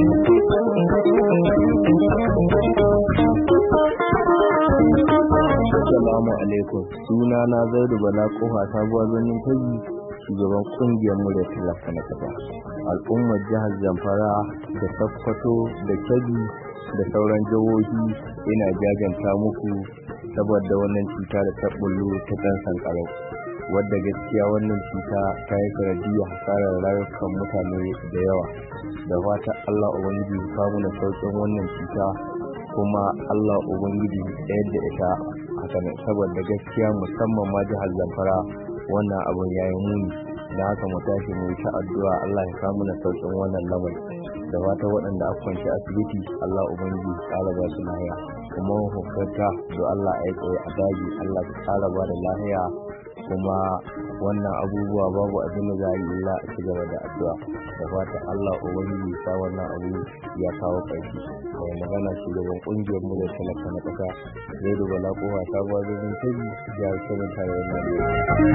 Assalamu alaikum. Suna na Zaidu Bala Kofa sabuwar birnin Kebbi, shugaban kungiyar murya talaka na kasa. Al'ummar jihar Zamfara da Sokoto da Kebbi da sauran jihohi ina jajanta muku saboda wannan cuta da ta bullo ta dan sankarau, wadda gaskiya wannan cuta ta yi sanadiyyar hasarar rayukan mutane da yawa. Da fatan Allah ubangiji ya kawo mana sauƙin wannan cuta, kuma Allah ubangiji ya yadda ita hakan, saboda gaskiya musamman ma jihar Zamfara wannan abun yayi muni. Da haka mu tashi mu yi ta addu'a Allah ya kawo mana sauƙin wannan lamari. Da wata waɗanda aka kwanci asibiti Allah ubangiji ya ƙara ba su lafiya, kuma hukunta da Allah ya tsaye a daji Allah ya ƙara ba da lafiya. Kuma wannan abubuwa babu abin da za a yi illa a cigaba da addu'a. Da fata Allah ubangiji ya sa wannan abu ya kawo ƙarshe. Mai magana shugaban ƙungiyar mu da talaka na ƙasa Zaidu Bala Kofa sabuwar birnin Kebbi, jihar Kebbi tarayyar Najeriya.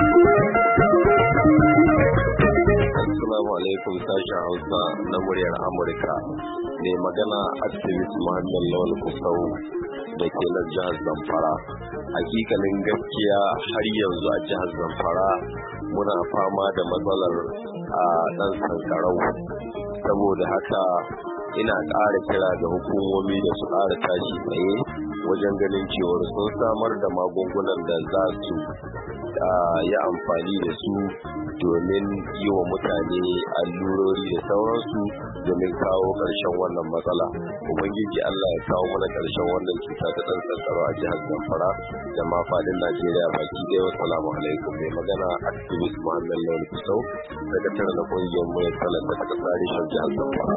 Assalamu alaikum, sashen Hausa na muryar Amurka. Mai magana activist Muhammad Lawal Kusau da ke na jihar Zamfara. Hakikalin gaskiya har yanzu a jihar Zamfara muna fama da matsalar ɗan sankarau. Saboda haka ina ƙara kira ga hukumomi da su ƙara tashi tsaye wajen ganin cewar sun samar da magungunan da za su yi amfani da su domin yi wa mutane allurori da sauransu domin kawo ƙarshen wannan matsala. Ubangiji Allah ya kawo mana ƙarshen wannan cuta ta ɗan sankaro a jihar Zamfara da ma faɗin Najeriya baki ɗaya. Wassalamu alaikum. Mai magana activist Muhammad Lawal Kusau, sakatare na ƙungiyar mu ya talaka ta ƙasa reshen jihar Zamfara.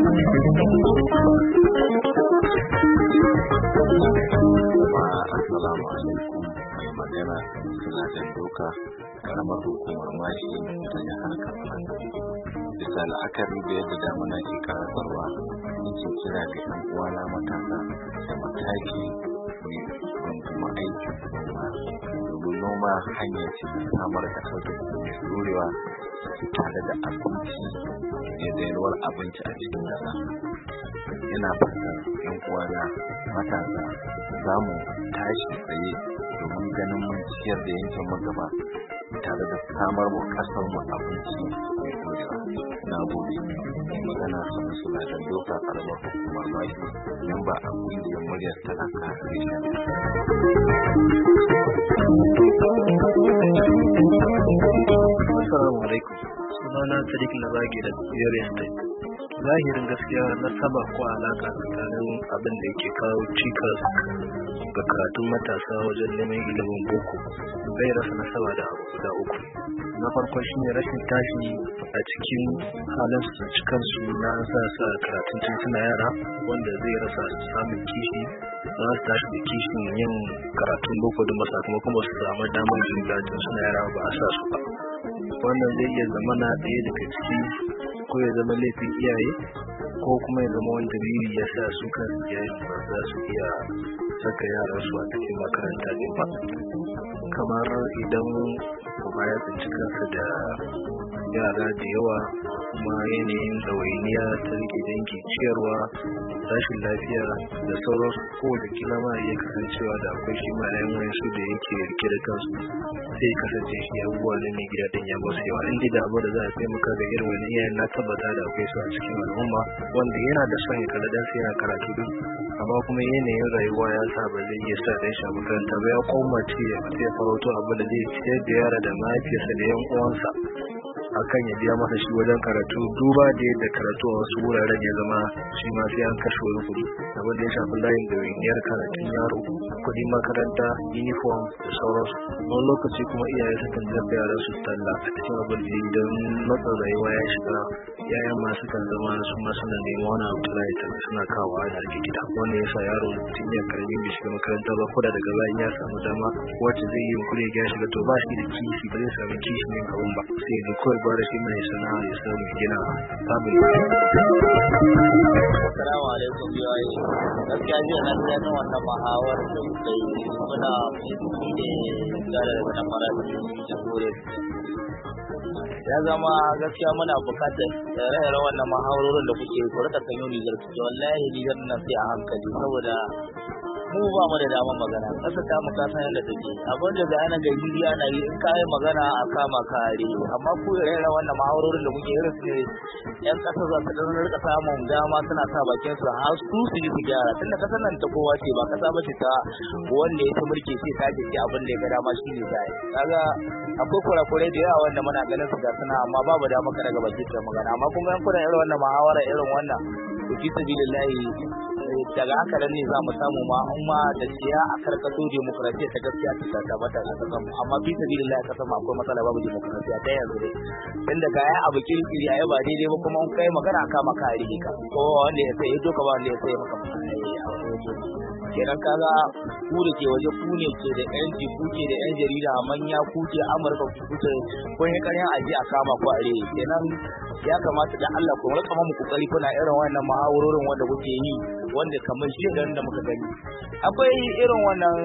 Assalamu alaikum. Mai magana suna jan doka karamar hukumar mashi ta jihar Katsina. Bisa la'akari da yadda damuna ke karatarwa, nake kira ga 'yan uwana matasa da mataki mai kuma aikin noma, domin noma hanya ce ta samar da arziki mai ɗorewa tare da abinci da yalwar abinci a cikin ƙasa. Ina fatan 'yan uwana matasa za mu tashi tsaye domin ganin mun ciyar da yankin mu gaba tare da samar wa kasar mu abinci mai dorewa. Na gode. Mai magana suna da doka karamar hukumar baki nan ba a kungiyar muryar talaka reshen. Assalamu alaikum. Sunana Sadiq Labage da Yuriyan Dai. Zahirin gaskiya na saba ko alaka tsakanin abin da yake kawo cikas ga karatun matasa wajen neman ilimin boko bai rasa nasaba da abu guda uku. Na farko shine rashin tashi a cikin halin su kansu na sa karatun tun suna yara, wanda zai rasa samun kishi, za su tashi da kishin yin karatun boko da sakamakon ba su samu damar jin daɗin suna yara ba a sa su ba. Wannan zai iya zama na ɗaya daga ciki, ko ya zama laifin iyaye, ko kuma ya zama wani dalili ya sa su kan iyaye ba za su iya saka yaran su a cikin makaranta din ba. Kamar idan kuma ya tsinci kansa da yara da yawa, kuma yanayin ɗawainiya ta rike dangi, ciyarwa, rashin lafiya da sauransu, ko da kila ma ya kasancewa da akwai shi ma ɗayan wayansu da yake rike da kansu, sai kasance shi abubuwa ne mai gida din ya basu yawa. In da abu da za a taimaka ga irin wani iyayen, na tabbata da akwai su a cikin al'umma, wanda yana da son ya kalla dan sai yana karatu din, amma kuma yanayin rayuwa ya sa ba zai iya sa dan shi makaranta ba, ya komace ya fita ya farauto abu da zai ciyar da yara da mahaifiyarsa da yan uwansa akan ya biya masa shi wajen karatu, duba da yadda karatu a wasu wuraren ya zama shi ma sai an kashe wani kuɗi, abin da ya shafi layin ɗawainiyar karatun yaro, kuɗin makaranta, uniform da sauransu. Wani lokaci kuma iyaye sukan jefa yaran su talla a cikin abin da idan matsin rayuwa ya shiga, yayan ma sukan zama su ma suna neman wani abu da ya suna kawo da ake gida, wanda ya sa yaro tun ya karbi bai shiga makaranta ba, ko da daga bayan ya samu dama wacce zai yi kure ya shiga, to ba shi da kishi, ba zai samu kishi ne abun ba, sai da kawai gwara shi mai sana'a ya samu gina family. Assalamu alaikum yayi. Gaskiya jiya na ji daɗin wannan muhawar da kuka yi. Muna mai da gare da wannan fara da jamhuriyar ya zama gaskiya muna bukatar rayuwar wannan mahawarorin da kuke ku rika sanyo Nijar ciki wallahi Nijar nan sai a hankali saboda mu ba mu da damar magana kasa ta mu kasan yadda take abin da ga ana gari ana yi in kai magana a kama kare amma ku rayuwar wannan mahawarorin da kuke irin su yan kasa za su dan rika samun dama suna sa bakin su har su yi su gyara tunda kasan nan ta kowa ce ba kasa ba ce ta wanda ya ta mulki sai ta ce abin da ya ga dama shine zai kaga akwai kurakurai da yawa wanda muna ganin su ga suna amma babu dama ka daga baki ta magana amma kun ga kuna irin wannan muhawara irin wannan to fi sabilillahi daga haka ne za mu samu ma umma da siya a karkato demokrasiya ta gaskiya ta tabbata a kasan mu amma fi sabilillahi kasan mu akwai matsala babu demokrasiya ta yanzu dai inda ga ya abu kirkiri ayi ba daidai ba kuma kai magana ka maka a rike ka ko wanda ya sai doka ba wanda ya sai maka kenan kaga ku da ke waje ku ne ke da yanci ku ke da yan jarida manya ku ke Amurka ku ke kun yi ƙaryan aji a kama ku a rege kenan ya kamata da Allah ku rika mu kokari kuna irin wannan muhawarorin wanda kuke yi wanda kamar shi da muka gani akwai irin wannan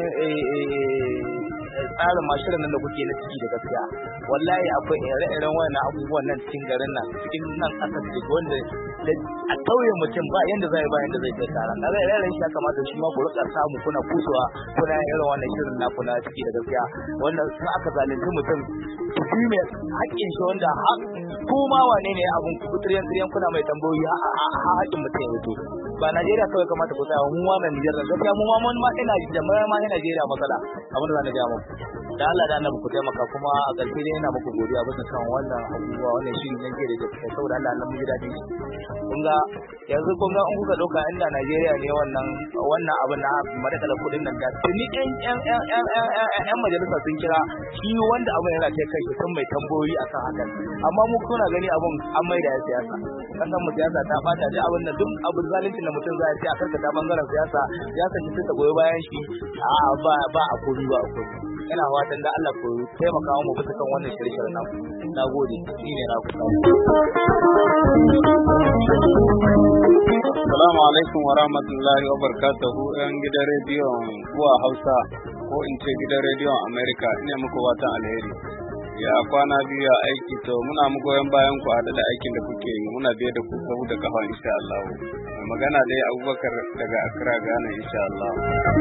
tsarin mashirin nan da kuke na ciki da gaskiya wallahi akwai ire-iren wannan abubuwan nan cikin garin nan cikin nan kasar da wanda a kauye mutum ba yanda zai kai tsara kaga ire-iren shi ya kamata shi ma ku rika samu kuna kusuwa kuna irin wannan shirin naku na ciki da gaskiya wanda sun aka zalunci mutum ku fi mai haƙƙin shi wanda kuma wane ne abun ku tiryan kuna mai tambayoyi haƙƙin mutum ya fito ba Najeriya kawai kamata ku tsaya mu ma nan Nijar gaskiya mu ma mun ma ina da ma ina Najeriya matsala abin da zan ga mu da Allah da Annabi ku taimaka kuma a ƙarshe dai ina muku godiya bisa kan wannan abubuwa wannan shiri nan ke da gaskiya saboda Allah Allah mu ji dadi kun ga yanzu kun ga in kuka dauka inda Najeriya ne wannan abin na madakala kudin nan da tuni yan majalisa sun kira shi wanda abin yana kai kai sun mai tambayoyi akan hakan amma mu kuna gani abin an mai da siyasa kasan mu siyasa ta bata da abin da duk abin zalunci da mutum zai ce a karkata bangaren siyasa shi ta goyi bayan shi ba a kuri ba a kuri ina fatan da Allah ku taimaka mu bisa kan wannan shirye-shiryen naku nagode shine naku Assalamu alaikum wa rahmatullahi wa barakatuhu yan gidan rediyon kuwa Hausa ko in ce gidan rediyon America ina muku watan alheri ya kwana biyu ya aiki to muna mu goyon bayan ku hada da aikin da kuke yi muna biye da ku sabu da kafa insha Allah magana dai Abubakar daga Accra Ghana insha Allah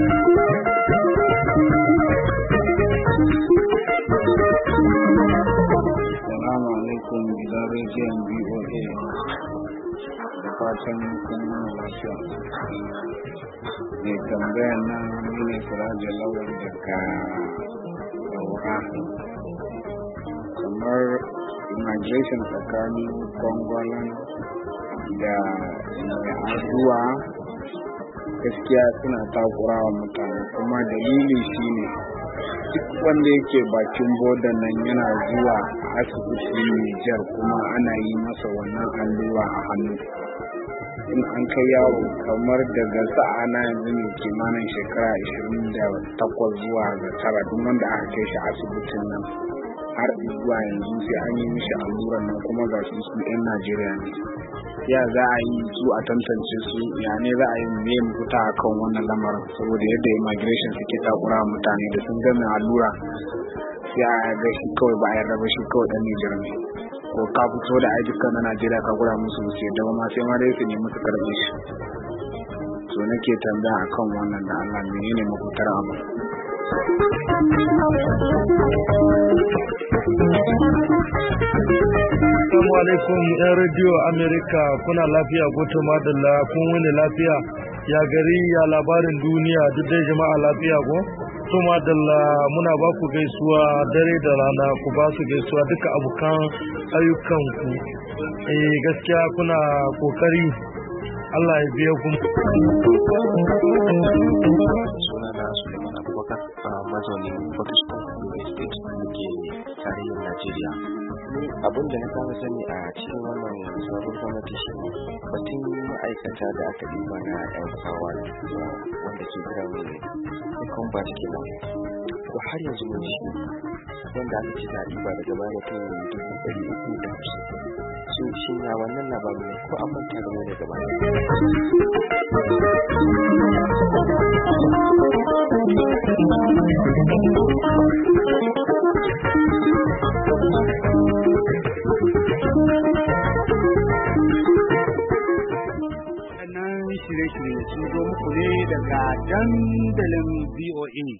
Assalamu alaikum gidan rediyon BOA da fatan kun nuna lafiya mai tambayar nan ne Siraja Lawal daga Daura kamar immigration tsakanin Gongolan da Aduwa gaskiya suna takurawa mutane kuma dalili shine duk wanda yake bakin bodan nan yana zuwa asibiti Nijar kuma ana yi masa wannan allura a hannu in an kai yaro kamar daga sa'ana yanzu ne kimanin shekara 28 zuwa ga 9 duk wanda aka kai shi asibitin nan har zuwa yanzu sai an yi mishi alluran nan kuma ga su 'yan Najeriya ne ya za a yi su a tantance su ya ne za a yi me mafita a kan wannan lamarin saboda yadda immigration suke takura mutane da sun gama allura sai a ga shi kawai ba a yarda ba shi kawai dan Nijar ne ko ka fito da ID card na Najeriya ka gura musu su da ma sai ma dai su nemi su karbe shi to nake tambaya akan wannan da Allah menene mafitar abu Assalamu alaikum yan radio America kuna lafiya goto madalla kun wani lafiya ya gari ya labarin duniya duk dai jama'a lafiya ko to madalla muna ba ku gaisuwa dare da rana ku ba su gaisuwa duka abukan ayyukan ku gaskiya kuna kokari Allah ya biya ku sunana Suleiman Abubakar mazaunin Pakistan State ke tarayyar Najeriya abin da na kama sani a cikin wannan sabon gwamnati shi batun ma'aikata da aka ɗiba na 'yan kawa wanda ke biran hukun ba su kenan to har yanzu mun shi wanda aka ci na ɗiba daga baya mutum 350 su shi na wannan labarin ne ko an manta da mu daga baya shirye-shirye sun zo muku ne daga dandalin VOA.